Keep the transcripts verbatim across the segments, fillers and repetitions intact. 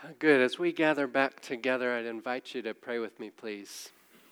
Good. As we gather back together, I'd invite you to pray with me, please.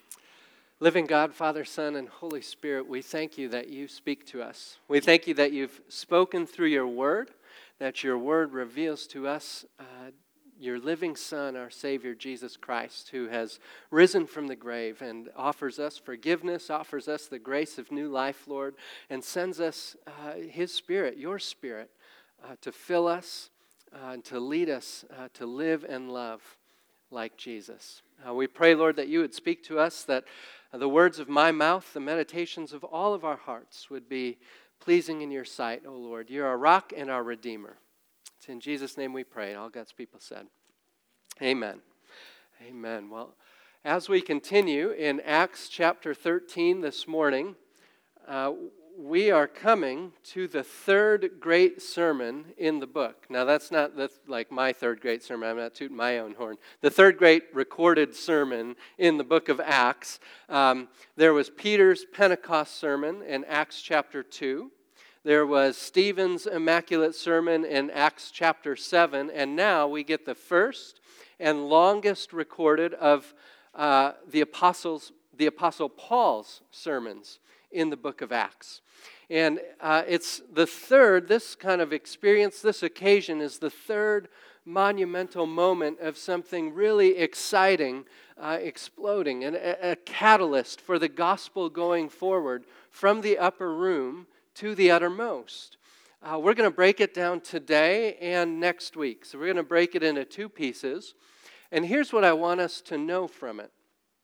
Living God, Father, Son, and Holy Spirit, we thank you that you speak to us. We thank you that you've spoken through your word, that your word reveals to us uh, your living Son, our Savior, Jesus Christ, who has risen from the grave and offers us forgiveness, offers us the grace of new life, Lord, and sends us uh, his Spirit, your Spirit, uh, to fill us, Uh, and to lead us uh, to live and love like Jesus. Uh, we pray, Lord, that you would speak to us, that uh, the words of my mouth, the meditations of all of our hearts would be pleasing in your sight, O Lord. You're our rock and our Redeemer. It's in Jesus' name we pray, and all God's people said, amen. Amen. Well, as we continue in Acts chapter thirteen this morning, uh, we are coming to the third great sermon in the book. Now, that's not the, like my third great sermon. I'm not tooting my own horn. The third great recorded sermon in the book of Acts. Um, there was Peter's Pentecost sermon in Acts chapter two. There was Stephen's Immaculate Sermon in Acts chapter seven. And now we get the first and longest recorded of uh, the apostles, the Apostle Paul's sermons in the book of Acts. And uh, it's the third, this kind of experience, this occasion is the third monumental moment of something really exciting, uh, exploding, and a, a catalyst for the gospel going forward from the upper room to the uttermost. Uh, we're going to break it down today and next week. So we're going to break it into two pieces. And here's what I want us to know from it.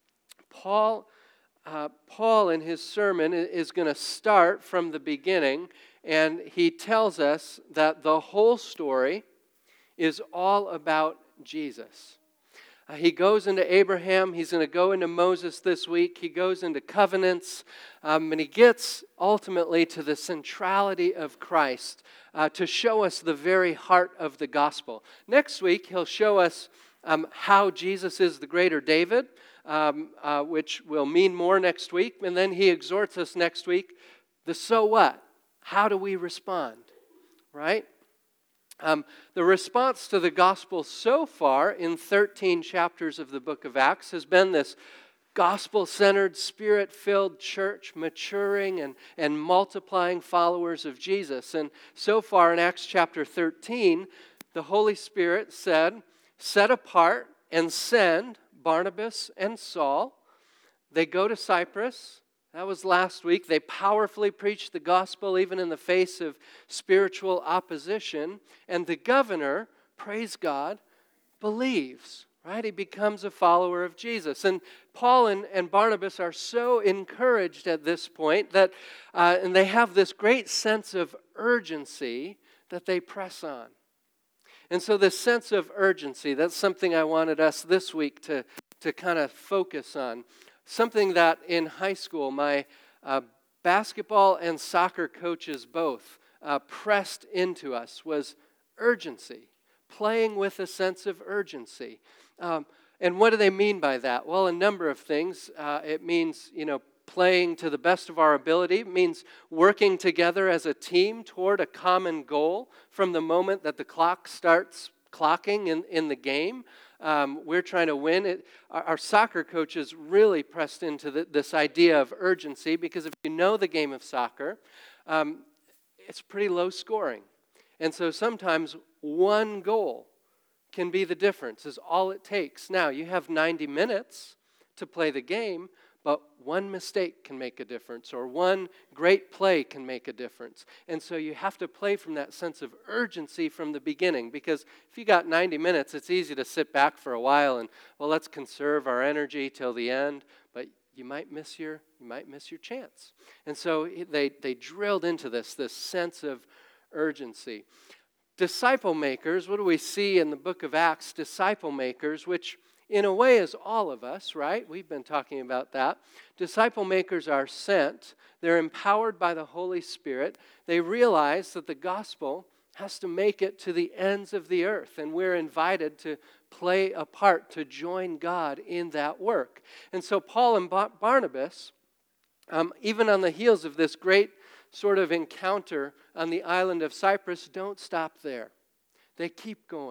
Paul Uh, Paul, in his sermon, is going to start from the beginning, and he tells us that the whole story is all about Jesus. Uh, he goes into Abraham. He's going to go into Moses this week. He goes into covenants, um, and he gets ultimately to the centrality of Christ uh, to show us the very heart of the gospel. Next week, he'll show us um, how Jesus is the greater David, Um, uh, which will mean more next week. And then he exhorts us next week, the so what? How do we respond? Right? Um, the response to the gospel so far in thirteen chapters of the book of Acts has been this gospel-centered, spirit-filled church maturing and, and multiplying followers of Jesus. And so far in Acts chapter thirteen, the Holy Spirit said, set apart and send Barnabas and Saul. They go to Cyprus. That was last week. They powerfully preached the gospel even in the face of spiritual opposition. And the governor, praise God, believes, right? He becomes a follower of Jesus. And Paul and, and Barnabas are so encouraged at this point that, uh, and they have this great sense of urgency that they press on. And so this sense of urgency, that's something I wanted us this week to, to kind of focus on. Something that in high school, my uh, basketball and soccer coaches both uh, pressed into us was urgency, playing with a sense of urgency. Um, and what do they mean by that? Well, a number of things. Uh, it means, you know, playing to the best of our ability. It means working together as a team toward a common goal from the moment that the clock starts clocking in, in the game. Um, we're trying to win. It, our, our soccer coaches really pressed into the, this idea of urgency because if you know the game of soccer, um, it's pretty low scoring. And so sometimes one goal can be the difference, is all it takes. Now, you have ninety minutes to play the game, but one mistake can make a difference, or one great play can make a difference. And so you have to play from that sense of urgency from the beginning, because if you got ninety minutes, it's easy to sit back for a while and, well, let's conserve our energy till the end, but you might miss your you might miss your chance. And so they, they drilled into this, this sense of urgency. Disciple makers, what do we see in the book of Acts? Disciple makers, which in a way is all of us, right? We've been talking about that. Disciple makers are sent. They're empowered by the Holy Spirit. They realize that the gospel has to make it to the ends of the earth, and we're invited to play a part, to join God in that work. And so Paul and Barnabas, um, even on the heels of this great sort of encounter on the island of Cyprus, don't stop there. They keep going.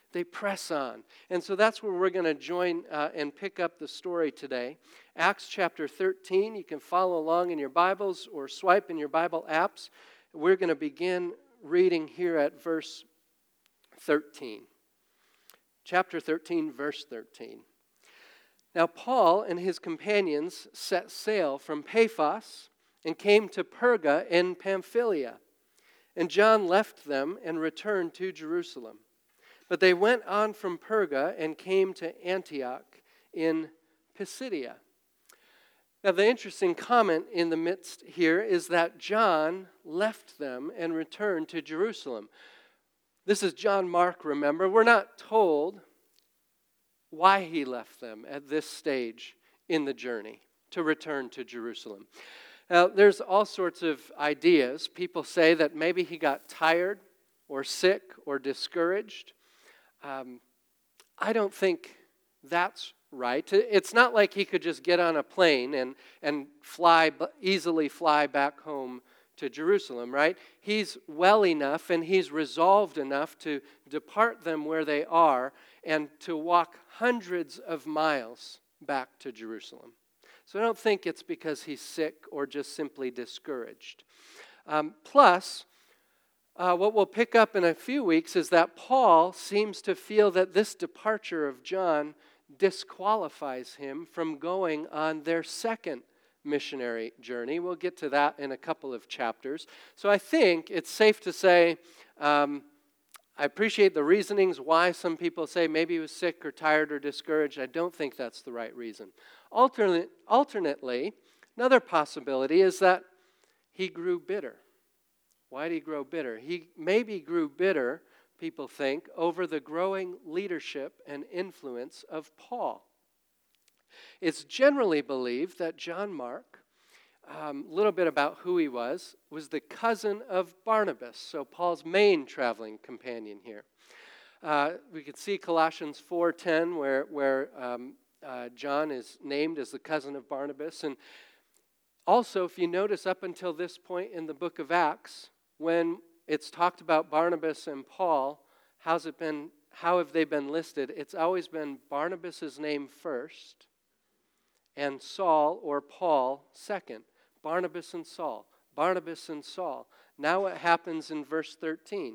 they press on. And so that's where we're going to join uh, and pick up the story today. Acts chapter thirteen, you can follow along in your Bibles or swipe in your Bible apps. We're going to begin reading here at verse thirteen. Chapter thirteen, verse thirteen. Now Paul and his companions set sail from Paphos and came to Perga in Pamphylia. And John left them and returned to Jerusalem. But they went on from Perga and came to Antioch in Pisidia. Now the interesting comment in the midst here is that John left them and returned to Jerusalem. This is John Mark, remember. We're not told why he left them at this stage in the journey to return to Jerusalem. Now, there's all sorts of ideas. People say that maybe he got tired or sick or discouraged. Um, I don't think that's right. It's not like he could just get on a plane and, and fly easily fly back home to Jerusalem, right? He's well enough and he's resolved enough to depart them where they are and to walk hundreds of miles back to Jerusalem. So I don't think it's because he's sick or just simply discouraged. Um, plus, uh, what we'll pick up in a few weeks is that Paul seems to feel that this departure of John disqualifies him from going on their second missionary journey. We'll get to that in a couple of chapters. So I think it's safe to say, um, I appreciate the reasonings why some people say maybe he was sick or tired or discouraged. I don't think that's the right reason. Alternate, alternately, another possibility is that he grew bitter. Why did he grow bitter? He maybe grew bitter, people think, over the growing leadership and influence of Paul. It's generally believed that John Mark, a um, little bit about who he was, was the cousin of Barnabas, so Paul's main traveling companion here. Uh, we could see Colossians four ten where, where um, uh, John is named as the cousin of Barnabas. And also, if you notice up until this point in the book of Acts, when it's talked about Barnabas and Paul, how's it been? How have they been listed? It's always been Barnabas' name first and Saul or Paul second. Barnabas and Saul. Barnabas and Saul. Now what happens in verse thirteen?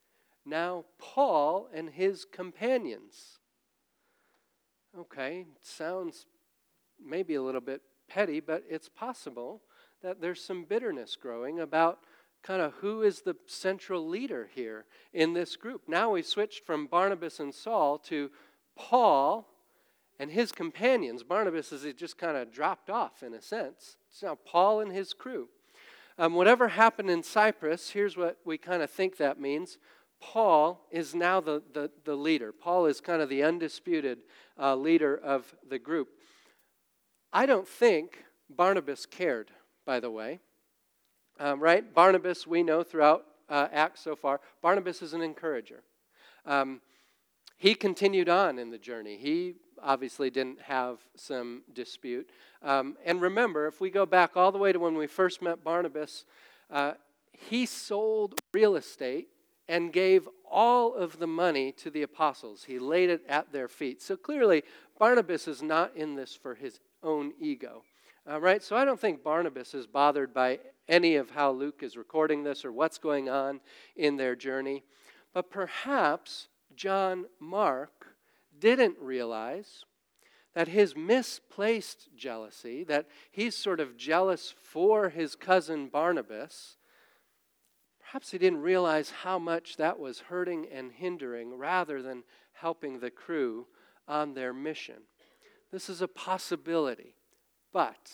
Now Paul and his companions. Okay, sounds maybe a little bit petty, but it's possible that there's some bitterness growing about kind of who is the central leader here in this group. Now we switched from Barnabas and Saul to Paul and his companions. Barnabas is just kind of dropped off in a sense. It's now Paul and his crew. Um, whatever happened in Cyprus, here's what we kind of think that means. Paul is now the, the, the leader. Paul is kind of the undisputed uh, leader of the group. I don't think Barnabas cared, by the way. Um, right? Barnabas, we know throughout uh, Acts so far, Barnabas is an encourager. Um, he continued on in the journey. He obviously didn't have some dispute. Um, and remember, if we go back all the way to when we first met Barnabas, uh, he sold real estate and gave all of the money to the apostles. He laid it at their feet. So clearly, Barnabas is not in this for his own ego. Uh, right? So I don't think Barnabas is bothered by any of how Luke is recording this or what's going on in their journey. But perhaps John Mark didn't realize that his misplaced jealousy, that he's sort of jealous for his cousin Barnabas, perhaps he didn't realize how much that was hurting and hindering rather than helping the crew on their mission. This is a possibility, but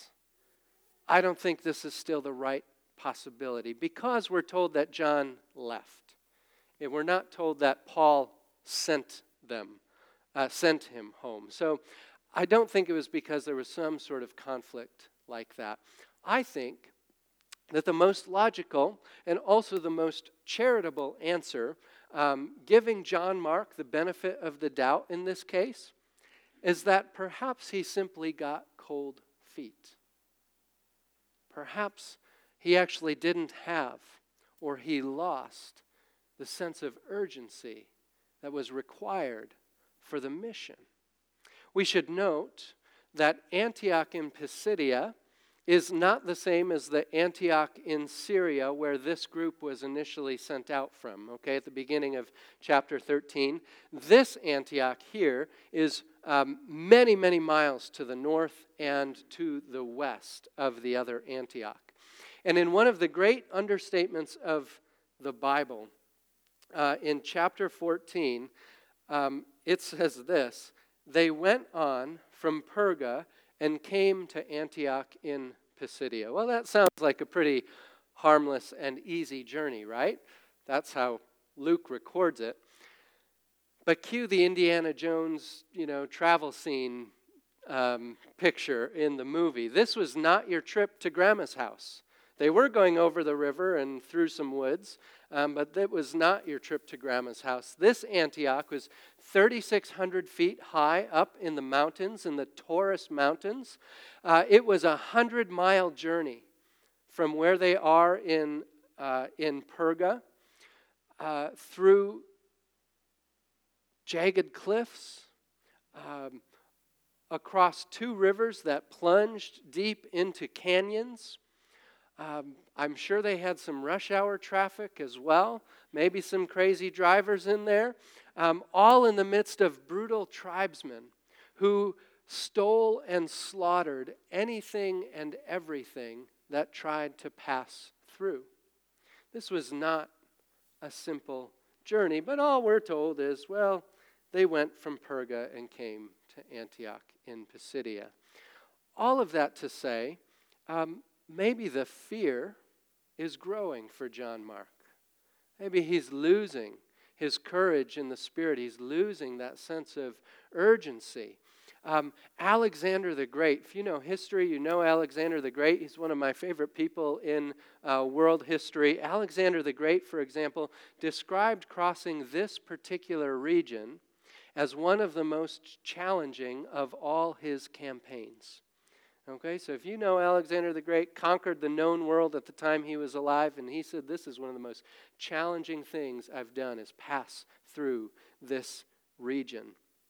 I don't think this is still the right possibility because we're told that John left. And we're not told that Paul sent them, uh, sent him home. So I don't think it was because there was some sort of conflict like that. I think that the most logical and also the most charitable answer, um, giving John Mark the benefit of the doubt in this case, is that perhaps he simply got cold feet. Perhaps he actually didn't have or he lost the sense of urgency that was required for the mission. We should note that Antioch in Pisidia is not the same as the Antioch in Syria where this group was initially sent out from, okay, at the beginning of chapter thirteen. This Antioch here is um, many, many miles to the north and to the west of the other Antioch. And in one of the great understatements of the Bible, uh, in chapter fourteen, um, it says this: they went on from Perga and came to Antioch in Pisidia. Well, that sounds like a pretty harmless and easy journey, right? That's how Luke records it. But cue the Indiana Jones, you know, travel scene um, picture in the movie. This was not your trip to Grandma's house. They were going over the river and through some woods, um, but that was not your trip to Grandma's house. This Antioch was thirty-six hundred feet high up in the mountains, in the Taurus Mountains. Uh, it was a hundred-mile journey from where they are in, uh, in Perga uh, through jagged cliffs, um, across two rivers that plunged deep into canyons. Um, I'm sure they had some rush hour traffic as well, maybe some crazy drivers in there, um, all in the midst of brutal tribesmen who stole and slaughtered anything and everything that tried to pass through. This was not a simple journey, but all we're told is, well, they went from Perga and came to Antioch in Pisidia. All of that to say, um, maybe the fear is growing for John Mark. Maybe he's losing his courage in the Spirit. He's losing that sense of urgency. Um, Alexander the Great, if you know history, you know Alexander the Great. He's one of my favorite people in uh, world history. Alexander the Great, for example, described crossing this particular region as one of the most challenging of all his campaigns. Okay, so if you know Alexander the Great conquered the known world at the time he was alive, and he said, this is one of the most challenging things I've done is pass through this region.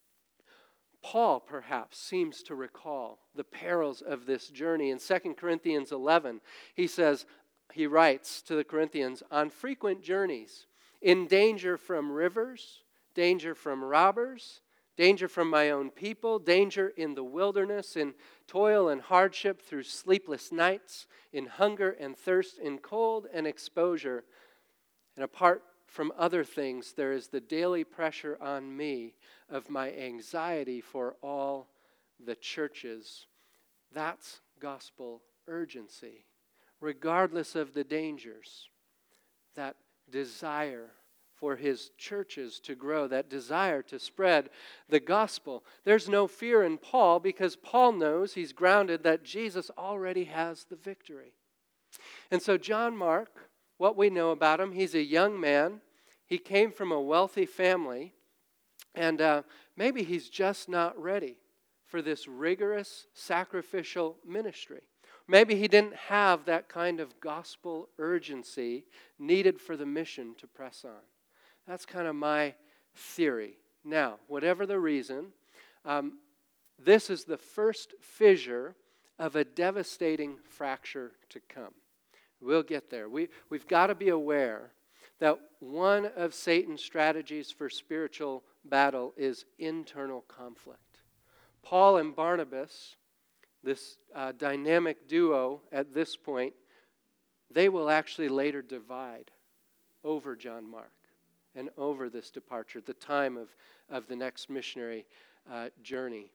Paul, perhaps, seems to recall the perils of this journey. In Second Corinthians eleven, he says, he writes to the Corinthians, on frequent journeys, in danger from rivers, danger from robbers, danger from my own people, danger in the wilderness, in toil and hardship through sleepless nights, in hunger and thirst, in cold and exposure. And apart from other things, there is the daily pressure on me of my anxiety for all the churches. That's gospel urgency. Regardless of the dangers, that desire for his churches to grow, that desire to spread the gospel. There's no fear in Paul because Paul knows he's grounded that Jesus already has the victory. And so John Mark, what we know about him, he's a young man. He came from a wealthy family, and uh, maybe he's just not ready for this rigorous sacrificial ministry. Maybe he didn't have that kind of gospel urgency needed for the mission to press on. That's kind of my theory. Now, whatever the reason, um, this is the first fissure of a devastating fracture to come. We'll get there. We, we've got to be aware that one of Satan's strategies for spiritual battle is internal conflict. Paul and Barnabas, this uh, dynamic duo at this point, they will actually later divide over John Mark and over this departure at the time of, of the next missionary uh, journey.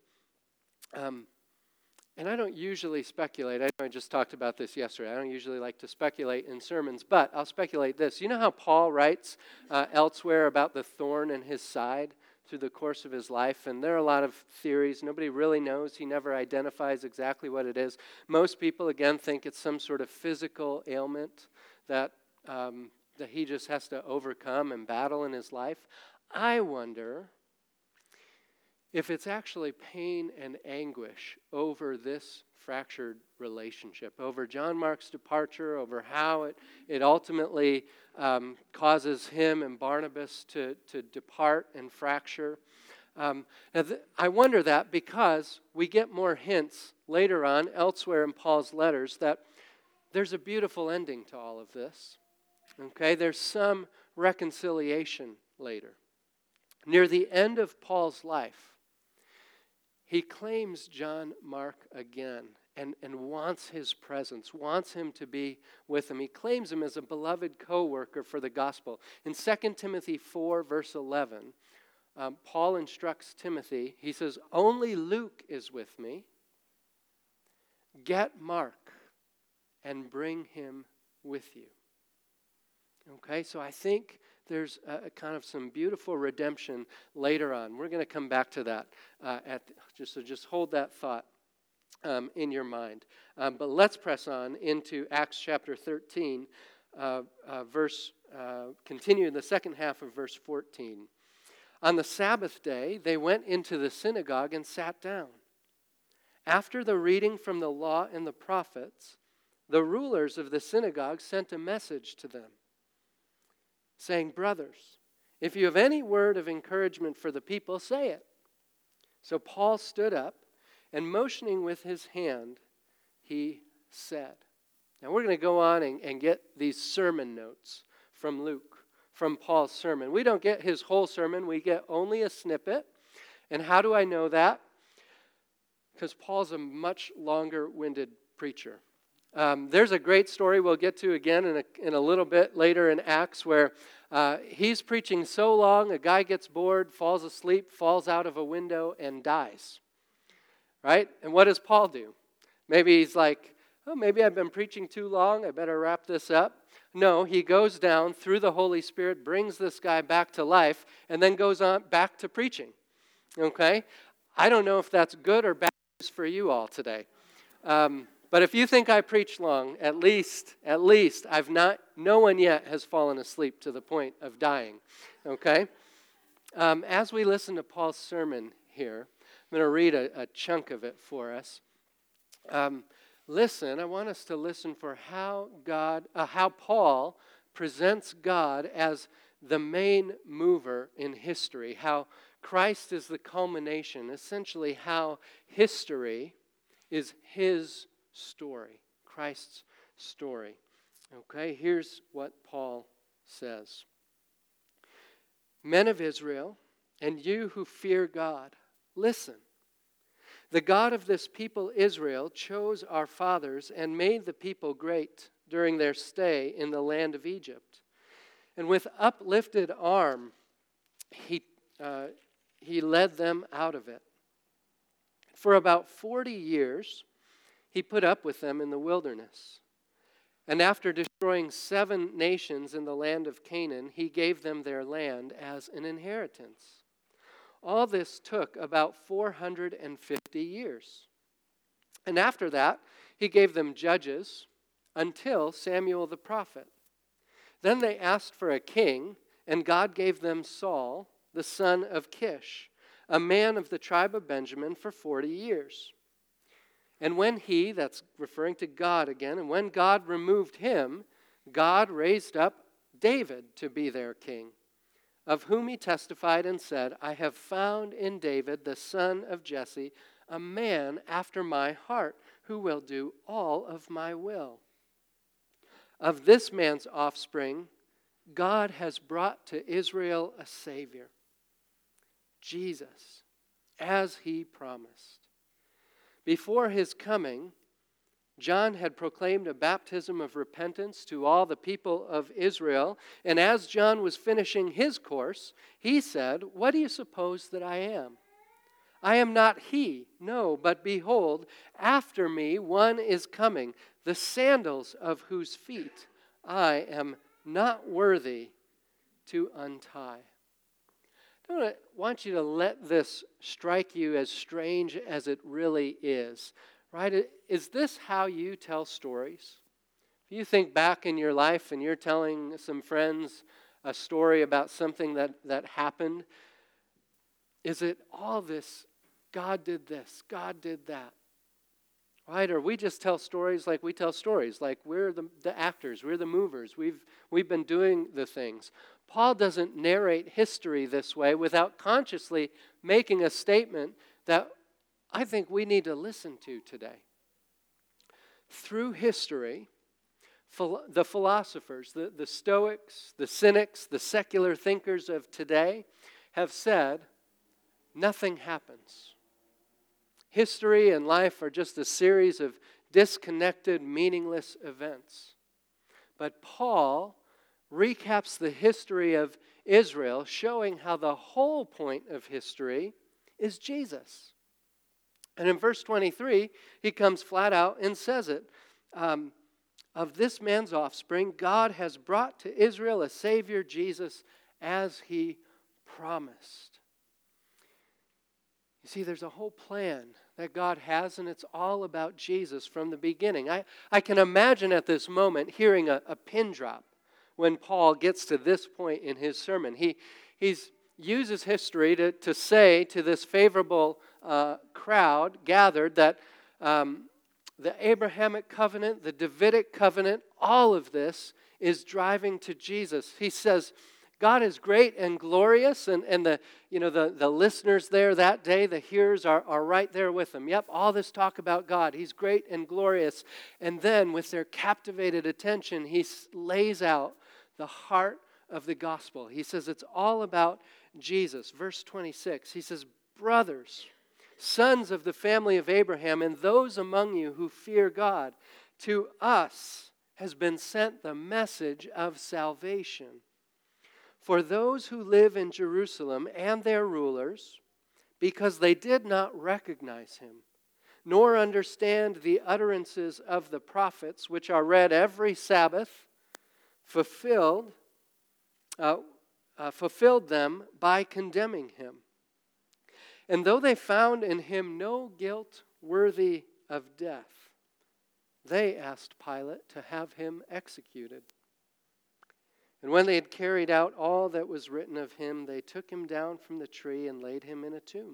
Um, and I don't usually speculate. I know I just talked about this yesterday. I don't usually like to speculate in sermons, but I'll speculate this. You know how Paul writes uh, elsewhere about the thorn in his side through the course of his life? And there are a lot of theories. Nobody really knows. He never identifies exactly what it is. Most people, again, think it's some sort of physical ailment that um, that he just has to overcome and battle in his life. I wonder if it's actually pain and anguish over this fractured relationship, over John Mark's departure, over how it, it ultimately um, causes him and Barnabas to, to depart and fracture. Um, now th- I wonder that because we get more hints later on elsewhere in Paul's letters that there's a beautiful ending to all of this. Okay, there's some reconciliation later. Near the end of Paul's life, he claims John Mark again and, and wants his presence, wants him to be with him. He claims him as a beloved co-worker for the gospel. In Second Timothy four, verse eleven, um, Paul instructs Timothy, he says, "Only Luke is with me. Get Mark and bring him with you." Okay, so I think there's a, a kind of some beautiful redemption later on. We're going to come back to that. Uh, at just so just hold that thought um, in your mind. Um, but let's press on into Acts chapter thirteen, uh, uh, verse. Uh, continue in the second half of verse fourteen. On the Sabbath day, they went into the synagogue and sat down. After the reading from the law and the prophets, the rulers of the synagogue sent a message to them, saying, "Brothers, if you have any word of encouragement for the people, say it." So Paul stood up, and motioning with his hand, he said. Now we're going to go on and, and get these sermon notes from Luke, from Paul's sermon. We don't get his whole sermon, we get only a snippet. And how do I know that? Because Paul's a much longer-winded preacher. Um, there's a great story we'll get to again in a, in a little bit later in Acts where uh, he's preaching so long, a guy gets bored, falls asleep, falls out of a window, and dies. Right? And what does Paul do? Maybe he's like, oh, maybe I've been preaching too long, I better wrap this up. No, he goes down through the Holy Spirit, brings this guy back to life, and then goes on back to preaching. Okay? I don't know if that's good or bad news for you all today. Um, But if you think I preach long, at least, at least, I've not, no one yet has fallen asleep to the point of dying, okay? Um, as we listen to Paul's sermon here, I'm going to read a, a chunk of it for us. Um, listen, I want us to listen for how God, uh, how Paul presents God as the main mover in history, how Christ is the culmination, essentially how history is his story, Christ's story. Okay, here's what Paul says. Men of Israel, and you who fear God, listen. The God of this people Israel chose our fathers and made the people great during their stay in the land of Egypt. And with uplifted arm, he, uh, he led them out of it. For about forty years, he put up with them in the wilderness. And after destroying seven nations in the land of Canaan, he gave them their land as an inheritance. All this took about four hundred fifty years. And after that, he gave them judges until Samuel the prophet. Then they asked for a king, and God gave them Saul, the son of Kish, a man of the tribe of Benjamin, for forty years. And when he, that's referring to God again, and when God removed him, God raised up David to be their king, of whom he testified and said, I have found in David, the son of Jesse, a man after my heart, who will do all of my will. Of this man's offspring, God has brought to Israel a Savior, Jesus, as he promised. Before his coming, John had proclaimed a baptism of repentance to all the people of Israel. And as John was finishing his course, he said, What do you suppose that I am? I am not he, no, but behold, after me one is coming, the sandals of whose feet I am not worthy to untie. I want you to let this strike you as strange as it really is, right? Is this how you tell stories? If you think back in your life and you're telling some friends a story about something that, that happened, Is it all this, God did this, God did that? Right? Or we just tell stories like we tell stories, like we're the, the actors, we're the movers, we've, we've been doing the things. Paul doesn't narrate history this way without consciously making a statement that I think we need to listen to today. Through history, philo- the philosophers, the, the Stoics, the Cynics, the secular thinkers of today have said, nothing happens. History and life are just a series of disconnected, meaningless events. But Paul recaps the history of Israel, showing how the whole point of history is Jesus. And in verse twenty-three, he comes flat out and says it. Um, of this man's offspring, God has brought to Israel a Savior, Jesus, as he promised. You see, there's a whole plan that God has, and it's all about Jesus from the beginning. I, I can imagine at this moment hearing a, a pin drop when Paul gets to this point in his sermon. He he's, uses history to, to say to this favorable uh, crowd gathered that um, the Abrahamic covenant, the Davidic covenant, all of this is driving to Jesus. He says, God is great and glorious, and, and the you know the, the listeners there that day, the hearers are, are right there with him. Yep, all this talk about God. He's great and glorious. And then with their captivated attention, he lays out the heart of the gospel. He says it's all about Jesus. Verse twenty-six, he says, brothers, sons of the family of Abraham, and those among you who fear God, to us has been sent the message of salvation. For those who live in Jerusalem and their rulers, because they did not recognize him, nor understand the utterances of the prophets, which are read every Sabbath, fulfilled, uh, uh, fulfilled them by condemning him. And though they found in him no guilt worthy of death, they asked Pilate to have him executed. And when they had carried out all that was written of him, they took him down from the tree and laid him in a tomb.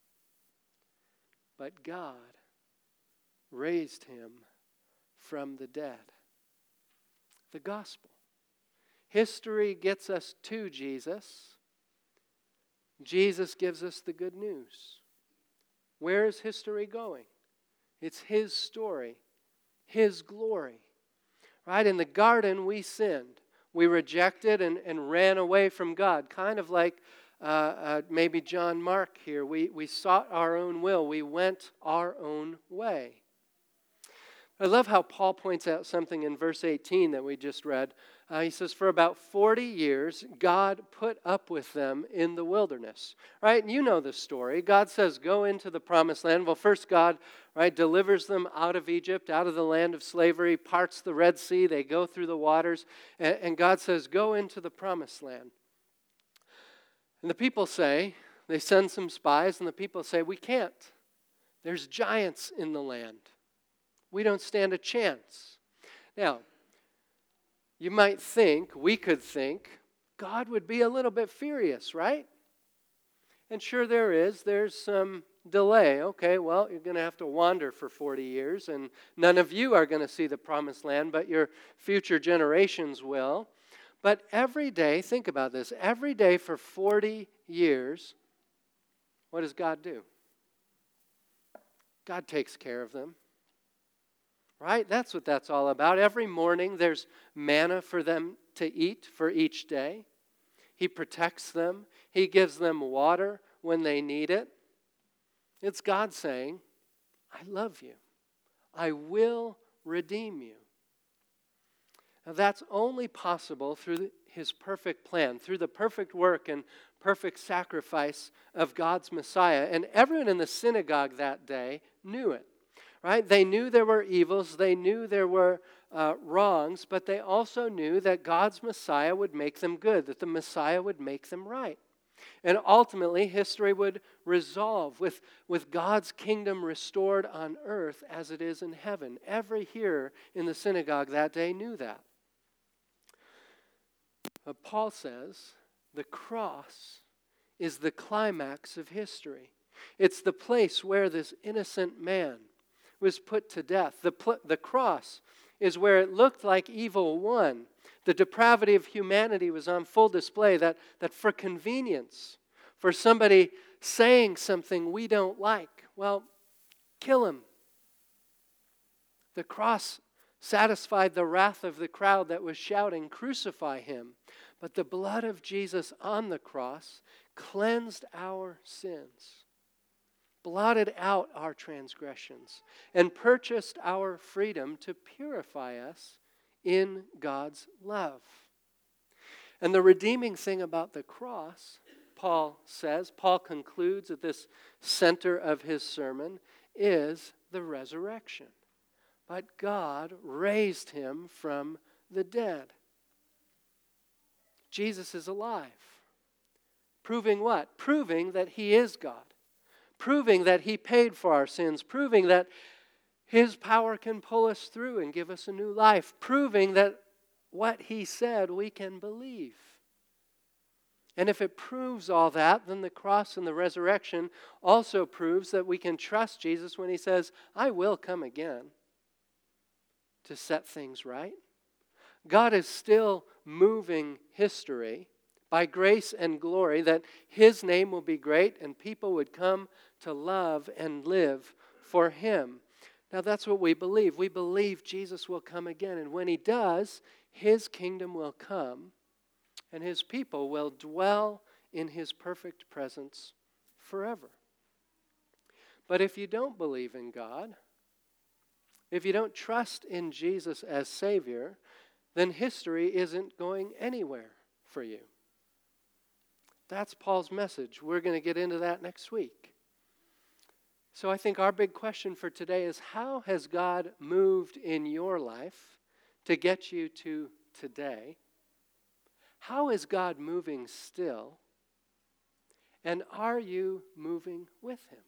But God raised him from the dead. The gospel. History gets us to Jesus. Jesus gives us the good news. Where is history going? It's his story, his glory. Right? In the garden, we sinned. We rejected and, and ran away from God, kind of like uh, uh, maybe John Mark here. We, we sought our own will. We went our own way. I love how Paul points out something in verse eighteen that we just read. Uh, he says, for about forty years, God put up with them in the wilderness. Right? And you know the story. God says, go into the promised land. Well, first God, right, delivers them out of Egypt, out of the land of slavery, parts the Red Sea. They go through the waters. And, and God says, go into the promised land. And the people say, they send some spies, and the people say, we can't. There's giants in the land. We don't stand a chance. Now, you might think, we could think, God would be a little bit furious, right? And sure there is. There's some delay. Okay, well, you're going to have to wander for forty years, and none of you are going to see the promised land, but your future generations will. But every day, think about this, every day for forty years, what does God do? God takes care of them. Right? That's what that's all about. Every morning there's manna for them to eat for each day. He protects them. He gives them water when they need it. It's God saying, I love you. I will redeem you. Now that's only possible through his perfect plan, through the perfect work and perfect sacrifice of God's Messiah. And everyone in the synagogue that day knew it. Right? They knew there were evils, they knew there were uh, wrongs, but they also knew that God's Messiah would make them good, that the Messiah would make them right. And ultimately, history would resolve with, with God's kingdom restored on earth as it is in heaven. Every hearer in the synagogue that day knew that. But Paul says the cross is the climax of history. It's the place where this innocent man was put to death. The, pl- the cross is where it looked like evil won. The depravity of humanity was on full display, that, that for convenience, for somebody saying something we don't like, well, kill him. The cross satisfied the wrath of the crowd that was shouting, "Crucify him." But the blood of Jesus on the cross cleansed our sins, blotted out our transgressions, and purchased our freedom to purify us in God's love. And the redeeming thing about the cross, Paul says, Paul concludes at this center of his sermon, is the resurrection. But God raised him from the dead. Jesus is alive. Proving what? Proving that he is God. Proving that he paid for our sins. Proving that his power can pull us through and give us a new life. Proving that what he said we can believe. And if it proves all that, then the cross and the resurrection also proves that we can trust Jesus when he says, "I will come again to set things right." God is still moving history by grace and glory, that his name will be great and people would come to love and live for him. Now that's what we believe. We believe Jesus will come again, and when he does, his kingdom will come and his people will dwell in his perfect presence forever. But if you don't believe in God, if you don't trust in Jesus as Savior, then history isn't going anywhere for you. That's Paul's message. We're going to get into that next week. So I think our big question for today is, how has God moved in your life to get you to today? How is God moving still? And are you moving with him?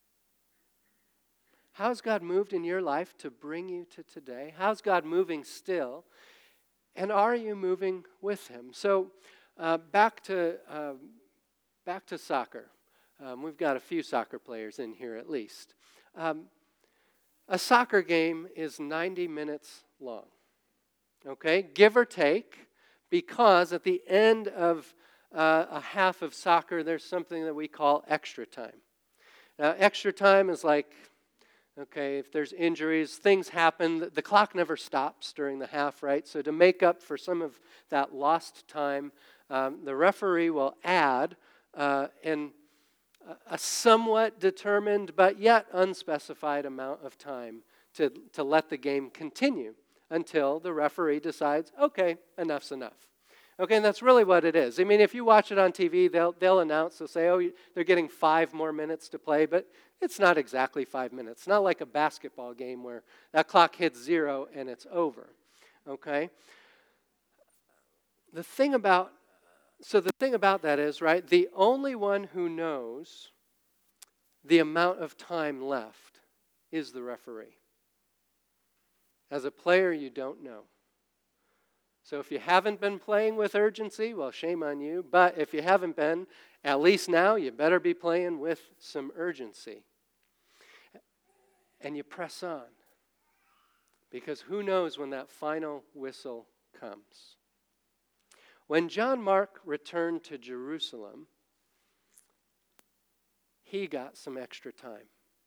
How's God moved in your life to bring you to today? How's God moving still? And are you moving with him? So uh, back to uh, back to soccer. Um, we've got a few soccer players in here at least. Um, a soccer game is ninety minutes long. Okay, give or take, because at the end of uh, a half of soccer, there's something that we call extra time. Now, extra time is like, okay, if there's injuries, things happen. The clock never stops during the half, right? So to make up for some of that lost time, um, the referee will add uh, an, a somewhat determined but yet unspecified amount of time to, to let the game continue until the referee decides, okay, enough's enough. Okay, and that's really what it is. I mean, if you watch it on T V, they'll they'll announce, they'll say, oh, they're getting five more minutes to play, but it's not exactly five minutes. It's not like a basketball game where that clock hits zero and it's over. Okay? The thing about, so the thing about that is, right, the only one who knows the amount of time left is the referee. As a player, you don't know. So if you haven't been playing with urgency, well, shame on you. But if you haven't been, at least now you better be playing with some urgency. And you press on. Because who knows when that final whistle comes. When John Mark returned to Jerusalem, he got some extra time.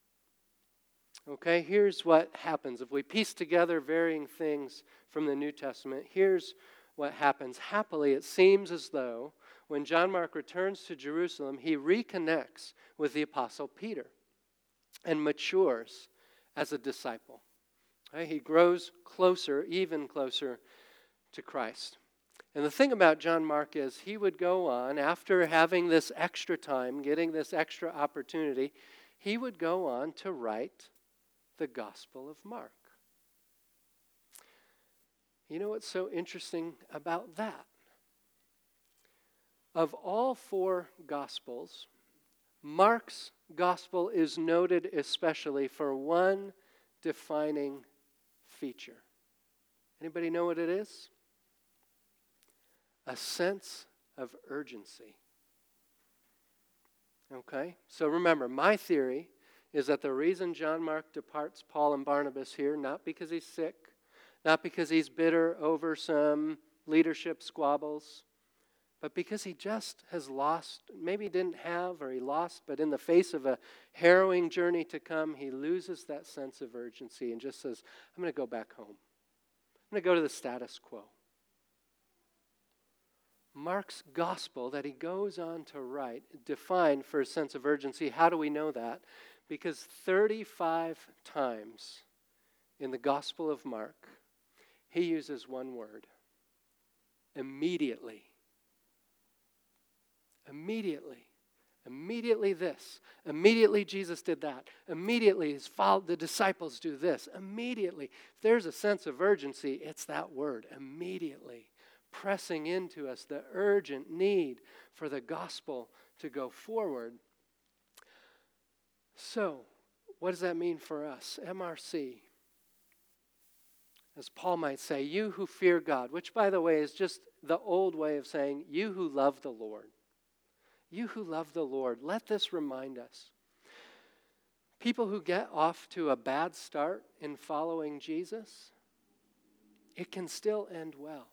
Okay, here's what happens. If we piece together varying things from the New Testament, here's what happens. Happily, it seems as though when John Mark returns to Jerusalem, he reconnects with the Apostle Peter and matures as a disciple. Okay, he grows closer, even closer to Christ. And the thing about John Mark is he would go on, after having this extra time, getting this extra opportunity, he would go on to write the Gospel of Mark. You know what's so interesting about that? Of all four Gospels, Mark's Gospel is noted especially for one defining feature. Anybody know what it is? A sense of urgency. Okay? So remember, my theory is that the reason John Mark departs Paul and Barnabas here, not because he's sick, not because he's bitter over some leadership squabbles, but because he just has lost, maybe he didn't have or he lost, but in the face of a harrowing journey to come, he loses that sense of urgency and just says, I'm going to go back home. I'm going to go to the status quo. Mark's gospel that he goes on to write, defined for a sense of urgency. How do we know that? Because thirty-five times in the Gospel of Mark, he uses one word. Immediately. Immediately. Immediately this. Immediately Jesus did that. Immediately his follow- the disciples do this. Immediately. If there's a sense of urgency, it's that word. Immediately. Pressing into us the urgent need for the gospel to go forward. So, what does that mean for us? M R C. As Paul might say, you who fear God, which by the way is just the old way of saying, you who love the Lord. You who love the Lord, let this remind us. People who get off to a bad start in following Jesus, it can still end well.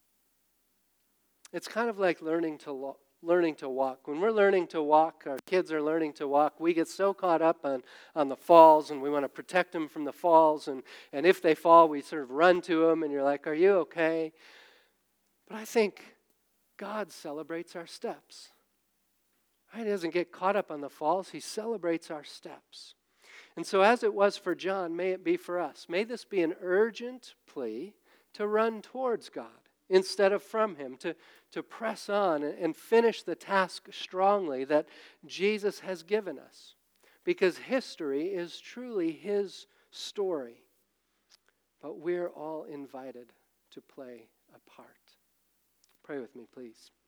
It's kind of like learning to lo- learning to walk. When we're learning to walk, our kids are learning to walk, we get so caught up on, on the falls, and we want to protect them from the falls, and, and if they fall, we sort of run to them, and you're like, are you okay? But I think God celebrates our steps. Right? He doesn't get caught up on the falls. He celebrates our steps. And so as it was for John, may it be for us. May this be an urgent plea to run towards God instead of from him, to, to press on and finish the task strongly that Jesus has given us. Because history is truly his story. But we're all invited to play a part. Pray with me, please.